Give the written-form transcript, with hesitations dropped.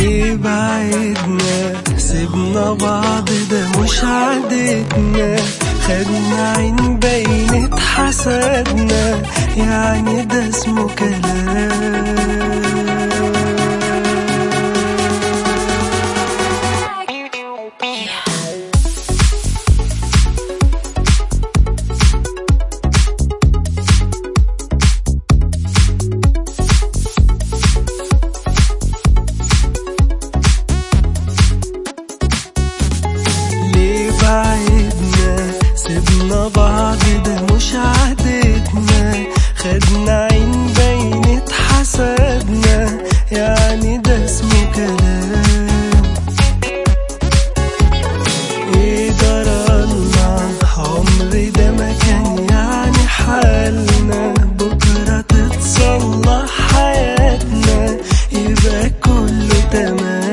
ليه بعدنا سيبنا بعض ده مش عادتنا، خدنا عين باين اتحسدنا، يعني ده اسمه كلام. سيبنا بعض ده مش عادتنا، خدنا عين باين اتحسدنا، يعني ده اسمه كلام. ايه جرالنا عمر ده ما كان يعني حالنا، بكرة تتصلح حياتنا يبقى كله تمام.